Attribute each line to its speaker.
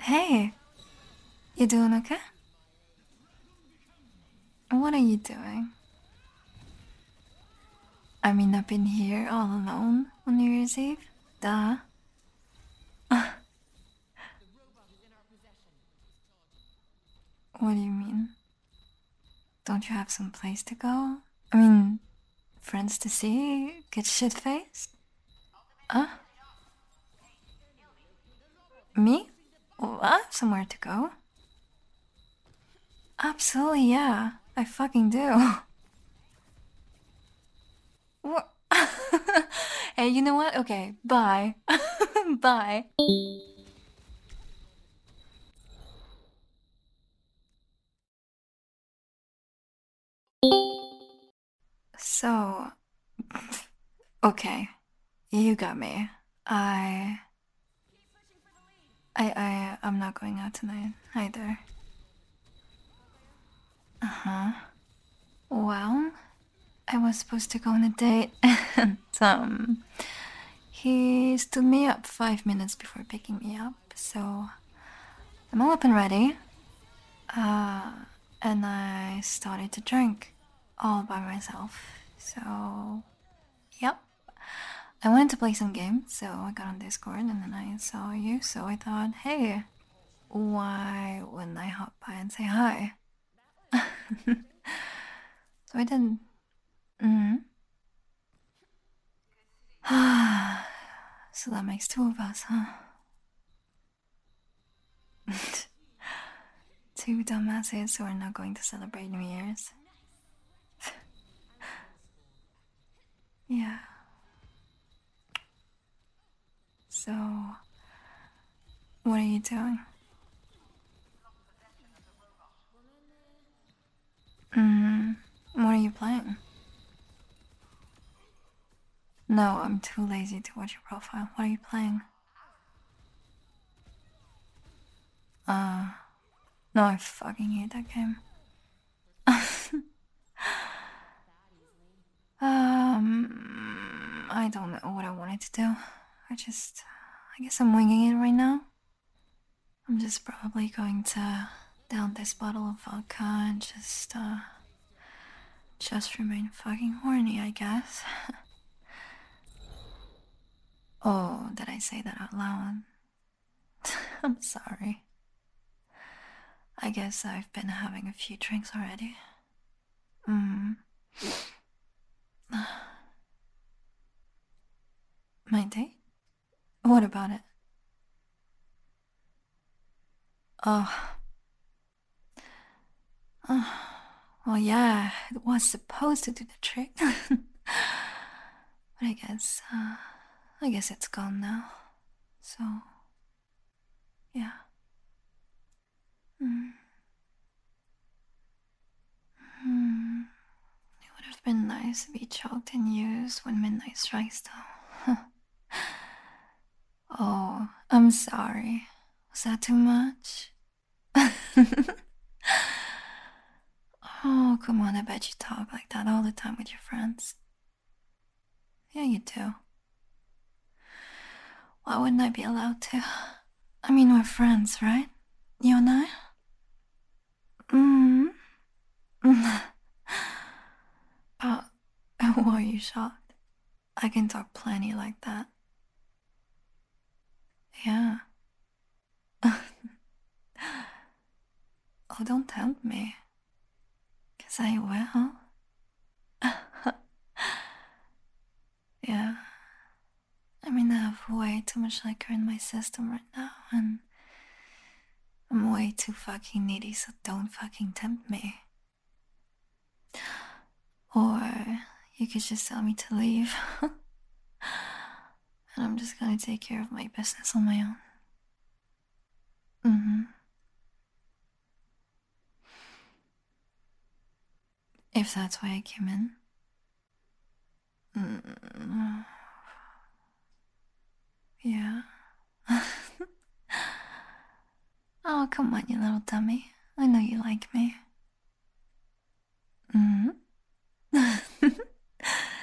Speaker 1: Hey, you doing okay? What are you doing? I mean, I've been here all alone on New Year's Eve. Duh. What do you mean? Don't you have some place to go? I mean, friends to see? Get shit faced? Huh? Me? Well, I have somewhere to go. Absolutely, yeah. I fucking do. What? Hey, you know what? Okay, bye. Bye. So, okay, you got me. I I'm not going out tonight either. Uh-huh. Well, I was supposed to go on a date and he stood me up 5 minutes before picking me up, so I'm all up and ready. Uh and I started to drink all by myself. So yep. I wanted to play some games, so I got on Discord and then I saw you, so I thought, hey, why wouldn't I hop by and say hi? So I didn't. Mm. So that makes two of us, huh? Two dumbasses who are not going to celebrate New Year's. Yeah. So, what are you doing? Mm. What are you playing? No, I'm too lazy to watch your profile. What are you playing? Uh, no, I fucking hate that game. I don't know what I wanted to do. I guess I'm winging it right now. I'm just probably going to down this bottle of vodka and just remain fucking horny, I guess. Oh, did I say that out loud? I'm sorry. I guess I've been having a few drinks already. Mm. My date? What about it? Oh, oh, well, yeah, it was supposed to do the trick. But I guess it's gone now. So, yeah. Mm. Mm. It would have been nice to be choked and used when midnight strikes, though. Oh, I'm sorry. Was that too much? Oh, come on, I bet you talk like that all the time with your friends. Yeah, you do. Why wouldn't I be allowed to? I mean, we're friends, right? You and I? Mm. uh, why are you shocked? I can talk plenty like that. Yeah. Oh, don't tempt me, 'cause I will. Yeah. I mean, I have way too much liquor in my system right now, and I'm way too fucking needy, so don't fucking tempt me. Or you could just tell me to leave, and I'm just gonna take care of my business on my own. Mm-hmm. If that's why I came in. Mm, yeah. Oh, come on, you little dummy. I know you like me.